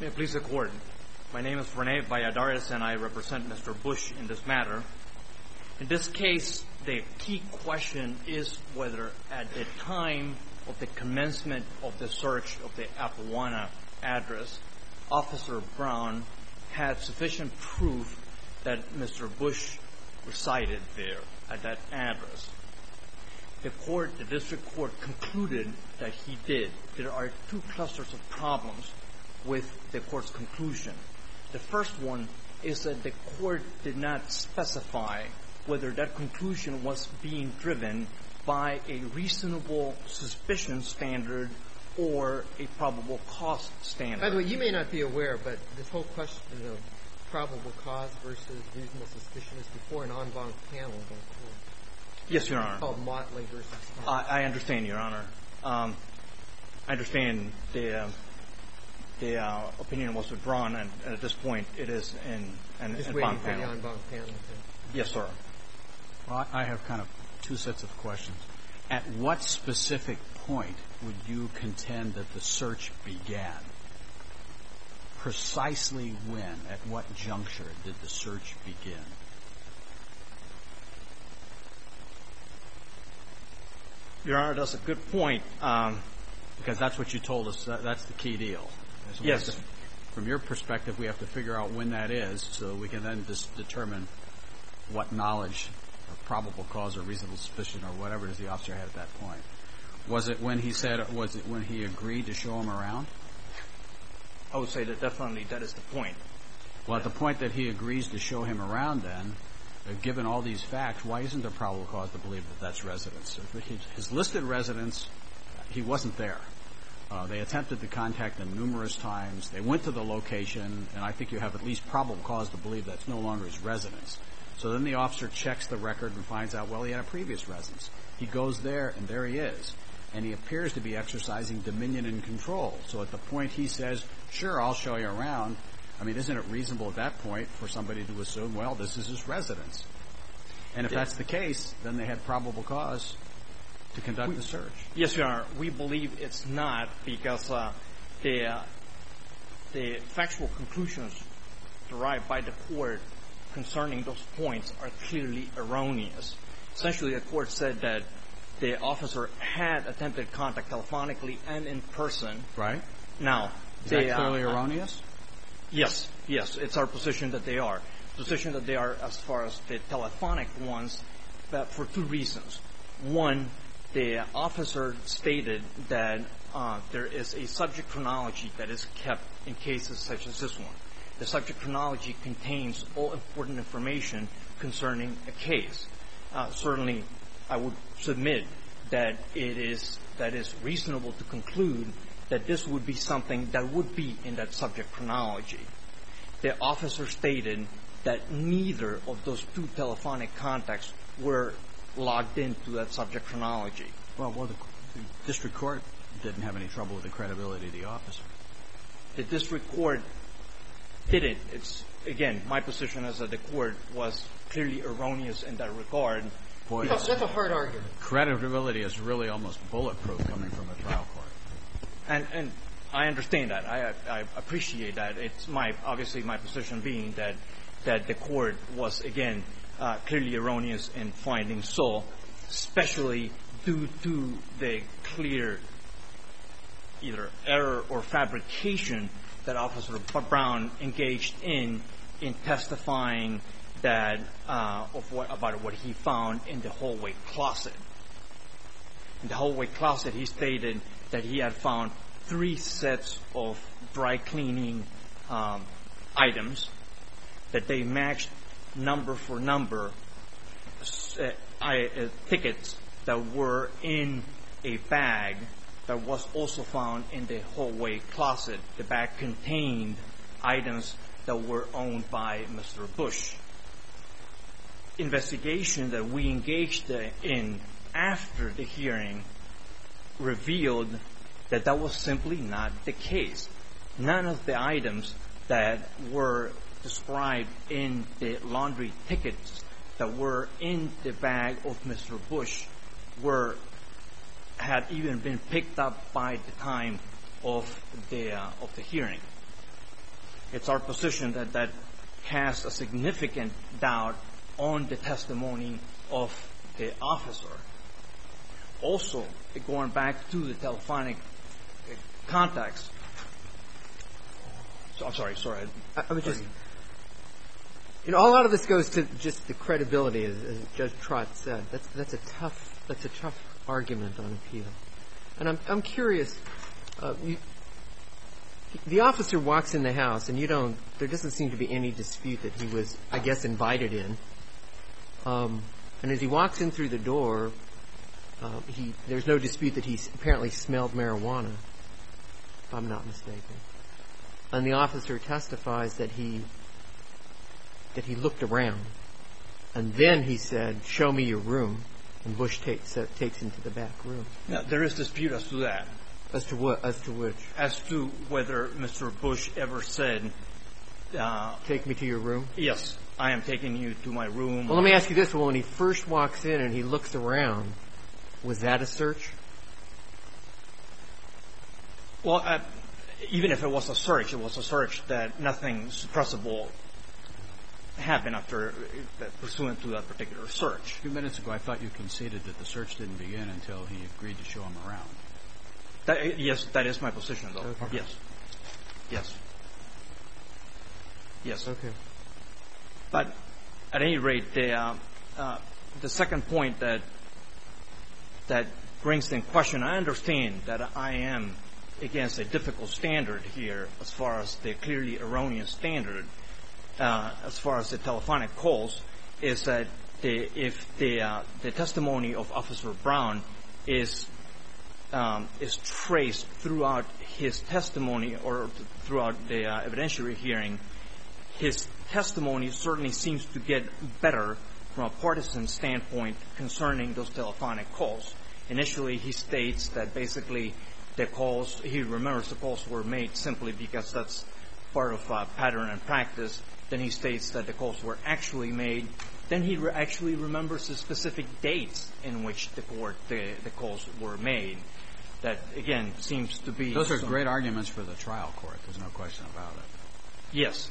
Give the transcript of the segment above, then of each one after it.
May it please the Court. My name is Rene Valladares and I represent Mr. Bush in this matter. In this case, the key question is whether at the time of the commencement of the search of the Apawana address, Officer Brown had sufficient proof that Mr. Bush resided there at that address. The district court concluded that he did. There are two clusters of problems with the court's conclusion. The first one is that the court did not specify whether that conclusion was being driven by a reasonable suspicion standard or a probable cause standard. By the way, you may not be aware, but this whole question of probable cause versus reasonable suspicion is before an en banc panel of the court. Yes, Your Honor. It's called Motley versus I understand, Your Honor. I understand the opinion was withdrawn, and at this point it is in an en banc panel. Just waiting for the en banc panel. Yes, sir. Well, I have kind of two sets of questions. At what specific point would you contend that the search began? Precisely when, at what juncture did the search begin? Your Honor, that's a good point. Because that's what you told us. That's the key deal. So yes. From your perspective, we have to figure out when that is so we can then determine what knowledge of probable cause or reasonable suspicion or whatever it is the officer had at that point. Was it when he agreed to show him around? I would say that definitely that is the point. Well, at the point that he agrees to show him around then, given all these facts, why isn't there probable cause to believe that that's residence? His listed residence, he wasn't there. They attempted to contact him numerous times. They went to the location, and I think you have at least probable cause to believe that's no longer his residence. So then the officer checks the record and finds out, well, he had a previous residence. He goes there, and there he is. And he appears to be exercising dominion and control. So at the point he says, sure, I'll show you around, I mean, isn't it reasonable at that point for somebody to assume, well, this is his residence? And if that's the case, then they had probable cause to conduct the search. Yes, Your Honor. We believe it's not because the factual conclusions derived by the court concerning those points are clearly erroneous. Essentially, the court said that the officer had attempted contact telephonically and in person. Right. Now, is that clearly erroneous? Yes. Yes. It's our position that they are. Position that they are as far as the telephonic ones, but for two reasons. One, the officer stated that there is a subject chronology that is kept in cases such as this one. The subject chronology contains all important information concerning a case. Certainly, I would submit that it is reasonable to conclude that this would be something that would be in that subject chronology. The officer stated that neither of those two telephonic contacts were logged into that subject chronology. Well, the district court didn't have any trouble with the credibility of the officer. The district court didn't. It's, again, my position is that the court was clearly erroneous in that regard. Boy, that's a hard argument. Credibility is really almost bulletproof coming from a trial court. And I understand that. I appreciate that. It's obviously my position being that the court was, again, clearly erroneous in finding so, especially due to the clear either error or fabrication that Officer Brown engaged in testifying that about what he found in the hallway closet. In the hallway closet, he stated that he had found 3 sets of dry cleaning items, that they matched number for number tickets that were in a bag that was also found in the hallway closet. The bag contained items that were owned by Mr. Bush. Investigation that we engaged in after the hearing revealed that that was simply not the case. None of the items that were described in the laundry tickets that were in the bag of Mr. Bush had even been picked up by the time of the hearing. It's our position that that casts a significant doubt on the testimony of the officer. Also, going back to the telephonic contacts. So, I'm sorry. I was just, a lot of this goes to just the credibility, as Judge Trott said. That's a tough argument on appeal. And I'm curious. The officer walks in the house, and there doesn't seem to be any dispute that he was, I guess, invited in. And as he walks in through the door, there's no dispute that he apparently smelled marijuana, if I'm not mistaken. And the officer testifies that he looked around, and then he said, "Show me your room," and Bush takes him to the back room. Now, there is dispute as to that. As to what? As to which? As to whether Mr. Bush ever said, "Take me to your room"? Yes, I am taking you to my room. Well, let me ask you this. Well, when he first walks in and he looks around, was that a search? Well, even if it was a search, it was a search that nothing suppressible happened after pursuant to that particular search. A few minutes ago, I thought you conceded that the search didn't begin until he agreed to show him around. Yes, that is my position, though. Okay. Yes. Okay. But at any rate, the second point that brings in question, I understand that I am against a difficult standard here as far as the clearly erroneous standard, as far as the telephonic calls, is that if the testimony of Officer Brown is traced throughout his testimony or throughout the evidentiary hearing, his testimony certainly seems to get better from a partisan standpoint concerning those telephonic calls. Initially, he states that basically he remembers the calls were made simply because that's part of pattern and practice. Then he states that the calls were actually made. Then he actually remembers the specific dates in which the calls were made. That, again, seems to be... Those are great arguments for the trial court. There's no question about it. Yes.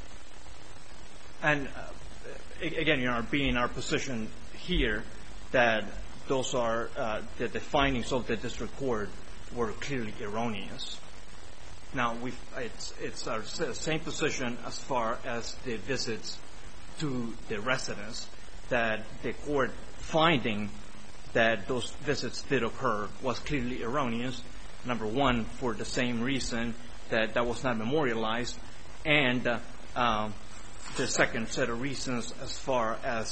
And, again, Your Honor, being our position here that those are that the findings of the district court were clearly erroneous. Now, it's our same position as far as the visits to the residence, that the court finding that those visits did occur was clearly erroneous. Number one, for the same reason that was not memorialized, and the second set of reasons as far as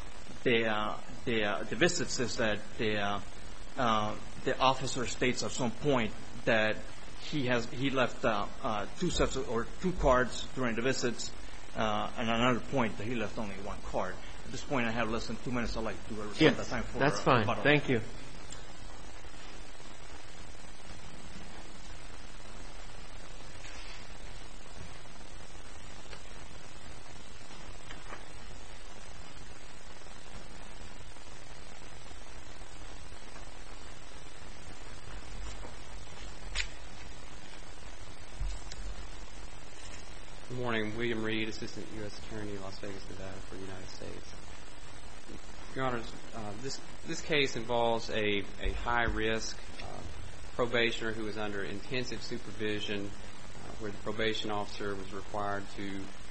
the visits is that the officer states at some point that he left two cards during the visits, and another point that he left only one card. At this point, I have less than 2 minutes. I'd like to reserve that time for that's fine. rebuttal. Thank you. Good morning. William Reed, Assistant U.S. Attorney, Las Vegas, Nevada, for the United States. Your Honors, this case involves a high-risk probationer who was under intensive supervision, where the probation officer was required to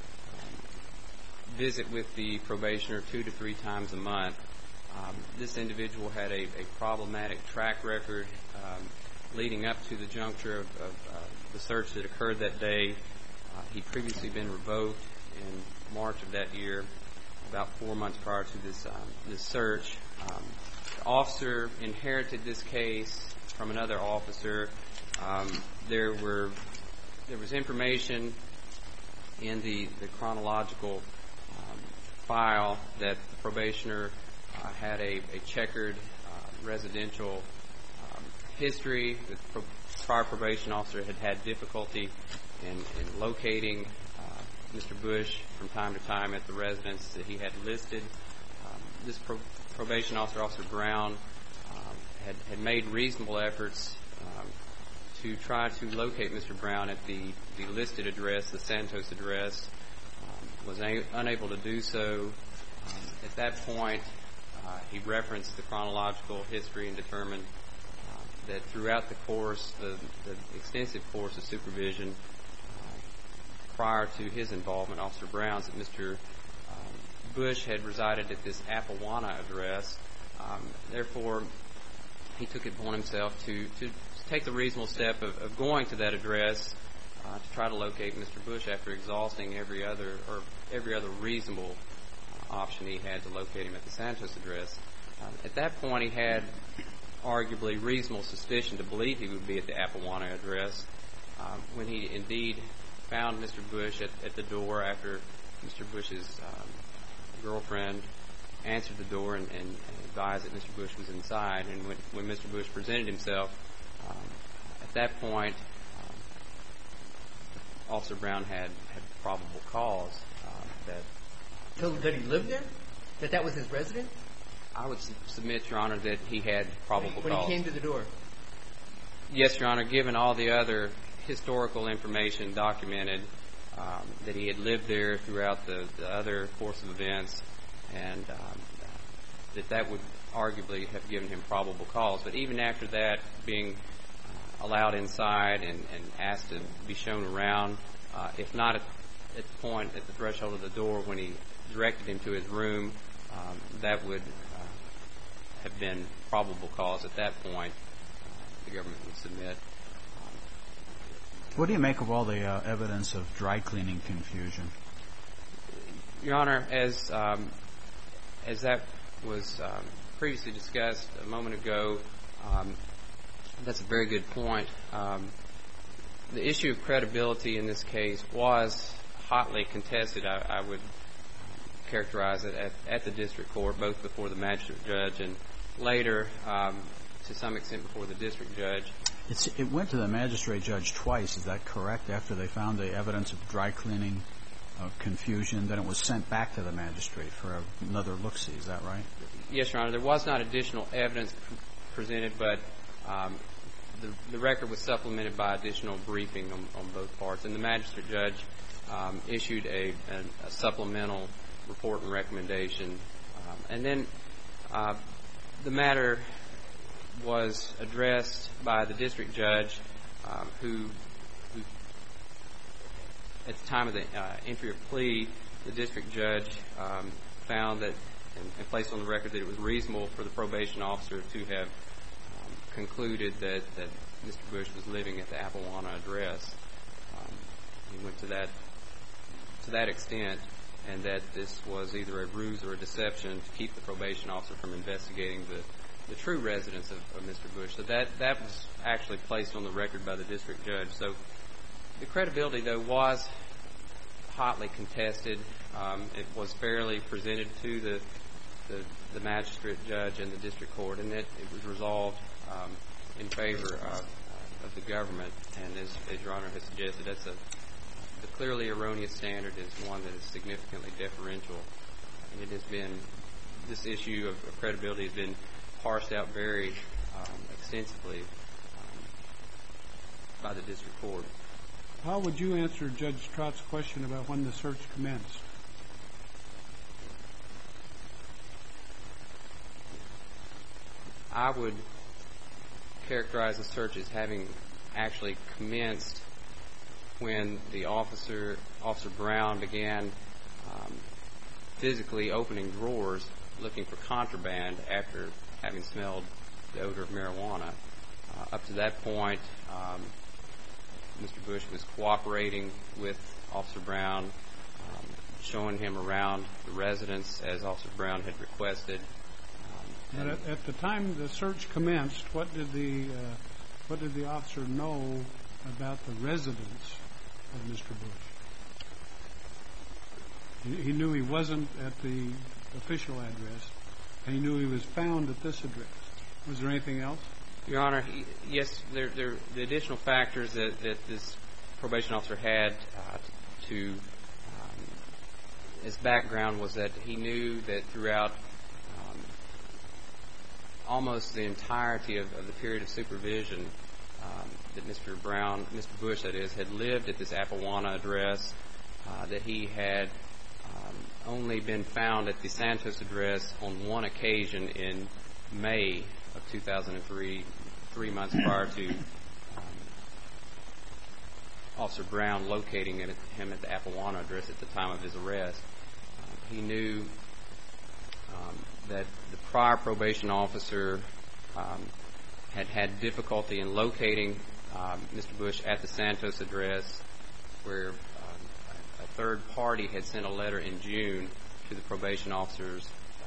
visit with the probationer 2 to 3 times a month. This individual had a problematic track record leading up to the juncture of the search that occurred that day. He'd previously been revoked in March of that year, about 4 months prior to this search. The officer inherited this case from another officer. There was information in the chronological file that the probationer had a checkered residential history. The prior probation officer had difficulty in locating Mr. Bush from time to time at the residence that he had listed. This probation officer, Officer Brown, had made reasonable efforts to try to locate Mr. Brown at the listed address, the Santos address. Was unable to do so. At that point, he referenced the chronological history and determined that throughout the course, the extensive course of supervision prior to his involvement, Officer Brown's, that Mr. Bush had resided at this Appawanna address. Therefore, he took it upon himself to take the reasonable step of going to that address to try to locate Mr. Bush after exhausting every other reasonable option he had to locate him at the Santos address. At that point, he had arguably reasonable suspicion to believe he would be at the Appawanna address. When he indeed found Mr. Bush at the door after Mr. Bush's girlfriend answered the door and advised that Mr. Bush was inside, and when Mr. Bush presented himself, at that point, Officer Brown had probable cause that... So that he lived there? That was his residence? I would submit, Your Honor, that he had probable cause. When he came to the door? Yes, Your Honor, given all the other historical information documented, that he had lived there throughout the other course of events, and that would arguably have given him probable cause. But even after that, being allowed inside and asked to be shown around, if not at the point at the threshold of the door when he directed him to his room, that would have been probable cause at that point. The government would submit. What do you make of all the evidence of dry cleaning confusion? Your Honor, as that was previously discussed a moment ago, that's a very good point. The issue of credibility in this case was hotly contested. I would characterize it at the district court, both before the magistrate judge and later, to some extent, before the district judge. It went to the magistrate judge twice, is that correct? After they found the evidence of dry cleaning confusion, then it was sent back to the magistrate for another look-see, is that right? Yes, Your Honor. There was not additional evidence presented, but the record was supplemented by additional briefing on both parts. And the magistrate judge issued a supplemental report and recommendation. And then the matter was addressed by the district judge, who at the time of the entry of plea, the district judge found that and placed on the record that it was reasonable for the probation officer to have concluded that Mr. Bush was living at the Appawanna address. He went to that extent, and that this was either a ruse or a deception to keep the probation officer from investigating the true residence of Mr. Bush. So that was actually placed on the record by the district judge. So the credibility, though, was hotly contested. It was fairly presented to the magistrate judge and the district court, and it was resolved in favor of the government. And as Your Honor has suggested, the clearly erroneous standard is one that is significantly deferential. And it has been, this issue of credibility has been parsed out very extensively by the district court. How would you answer Judge Trott's question about when the search commenced? I would characterize the search as having actually commenced when the Officer Brown began physically opening drawers looking for contraband after having smelled the odor of marijuana. Up to that point, Mr. Bush was cooperating with Officer Brown, showing him around the residence as Officer Brown had requested. But at the time the search commenced, what did the officer know about the residence of Mr. Bush? He knew he wasn't at the official address, and he knew he was found at this address. Was there anything else? Your Honor, yes, the additional factors that this probation officer had to his background was that he knew that throughout almost the entirety of the period of supervision that Mr. Brown, Mr. Bush, that is, had lived at this Appawanna address, that he had only been found at the Santos address on one occasion in May of 2003, 3 months prior to Officer Brown locating him at the Appawanna address at the time of his arrest. He knew that the prior probation officer had had difficulty in locating Mr. Bush at the Santos address, where a third party had sent a letter in June to the probation officer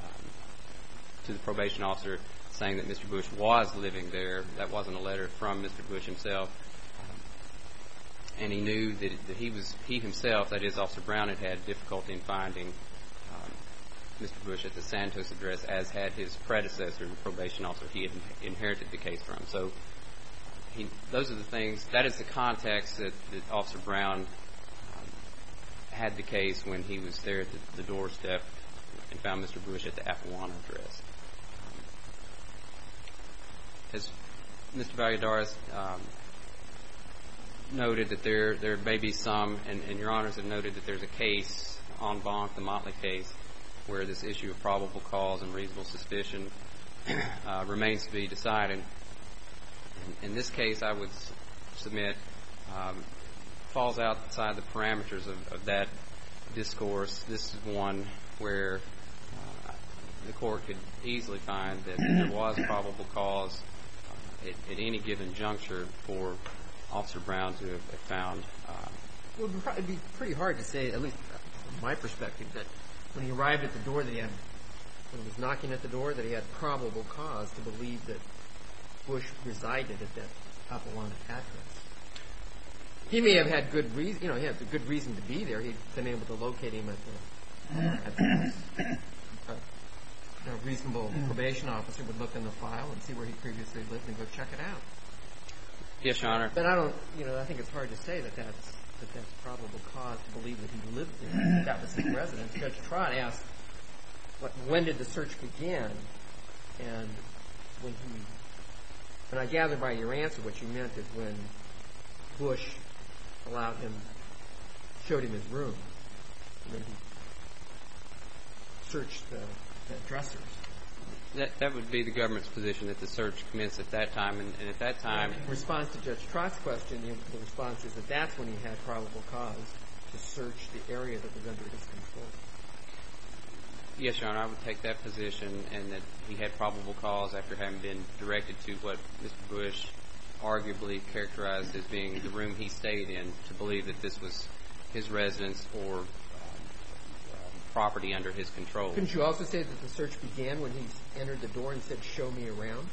saying that Mr. Bush was living there. That wasn't a letter from Mr. Bush himself. And he knew that he himself, that is, Officer Brown, had had difficulty in finding Mr. Bush at the Santos address, as had his predecessor, the probation officer he had inherited the case from. So those are the things, that is the context that Officer Brown had the case when he was there at the doorstep and found Mr. Bush at the Appawanna address. As Mr. Valladares noted that there may be some, and Your Honors have noted that there's a case en banc, the Motley case, where this issue of probable cause and reasonable suspicion remains to be decided. In this case, I would submit, falls outside the parameters of that discourse. This is one where the court could easily find that there was probable cause at any given juncture for Officer Brown to have found. Well, it would probably be pretty hard to say, at least from my perspective, that when he arrived at the door, when he was knocking at the door, that he had probable cause to believe that Bush resided at that Appawanna address. He may have had good reason, he had a good reason to be there. He'd been able to locate him at the reasonable probation officer would look in the file and see where he previously lived and go check it out. Yes, Your Honor. But I think it's hard to say that that's probable cause to believe that he lived there. That was his residence. Judge Trott asked, when did the search begin? And and I gather by your answer what you meant is when Bush showed him his room, and then he searched the dressers. That would be the government's position, that the search commenced at that time, and at that time... In response to Judge Trott's question, the response is that that's when he had probable cause to search the area that was under his control. Yes, Your Honor, I would take that position, and that he had probable cause after having been directed to what Mr. Bush arguably characterized as being the room he stayed in, to believe that this was his residence or property under his control. Couldn't you also say that the search began when he entered the door and said, "Show me around"?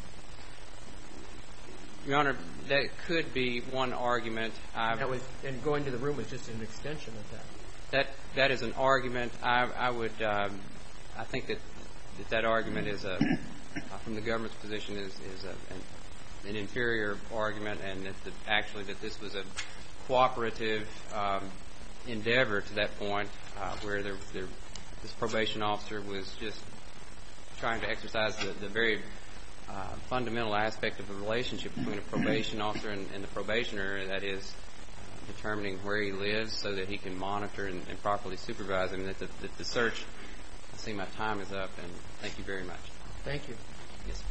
Your Honor, that could be one argument. And going to the room was just an extension of that. That is an argument. I think that argument is from the government's position is an inferior argument, and that this was a cooperative endeavor to that point, where this probation officer was just trying to exercise the very fundamental aspect of the relationship between a probation officer and the probationer, that is, determining where he lives so that he can monitor and properly supervise him. That the search, I see my time is up, and thank you very much. Thank you. Yes.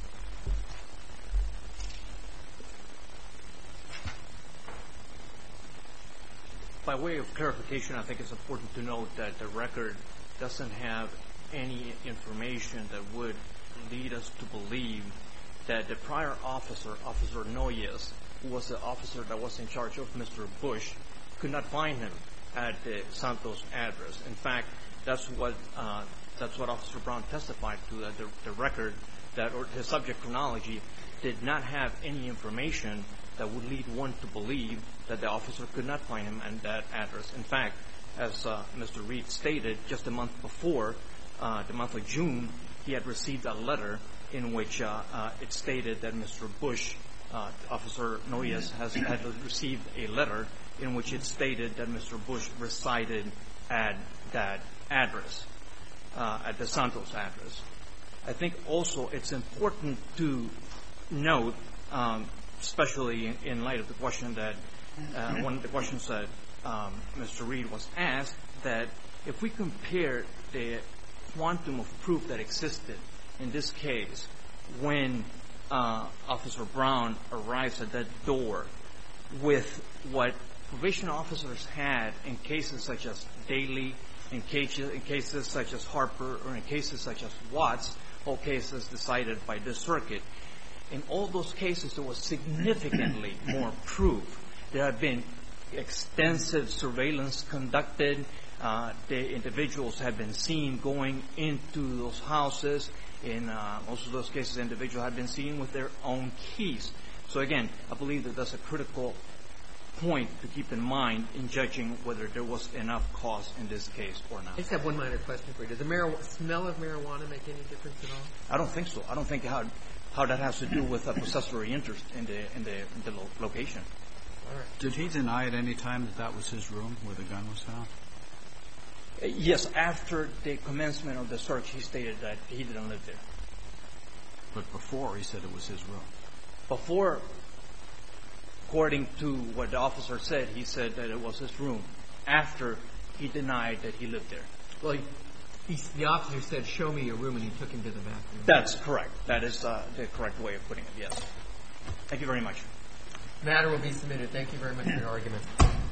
By way of clarification, I think it's important to note that the record doesn't have any information that would lead us to believe that the prior officer, Officer Noyes, who was the officer that was in charge of Mr. Bush, could not find him at the Santos address. In fact, that's what Officer Brown testified to, that the record, or his subject chronology, did not have any information that would lead one to believe that the officer could not find him at that address. In fact, as Mr. Reed stated, just a month before, the month of June, he had received a letter in which it stated that Mr. Bush, Officer Noyes, had received a letter in which it stated that Mr. Bush resided at that address, at the Santos address. I think also it's important to note especially in light of the question that one of the questions that Mr. Reed was asked, that if we compare the quantum of proof that existed in this case when Officer Brown arrives at that door with what probation officers had in cases such as Daly, in cases such as Harper, or in cases such as Watts, all cases decided by this circuit, in all those cases there was significantly more proof. There had been extensive surveillance conducted. The individuals had been seen going into those houses. In most of those cases, individuals had been seen with their own keys. So again, I believe that that's a critical point to keep in mind in judging whether there was enough cause in this case or not. I just have one minor question for you. Does the smell of marijuana make any difference at all? I don't think so. I don't think how that has to do with a possessory interest in the location. All right. Did he deny at any time that that was his room where the gun was found? Yes. After the commencement of the search, he stated that he didn't live there. But before, he said it was his room. Before, according to what the officer said, he said that it was his room. After, he denied that he lived there. Well, the officer said, "Show me your room," and he took him to the bathroom. That's correct. That is the correct way of putting it, yes. Thank you very much. Matter will be submitted. Thank you very much for your argument.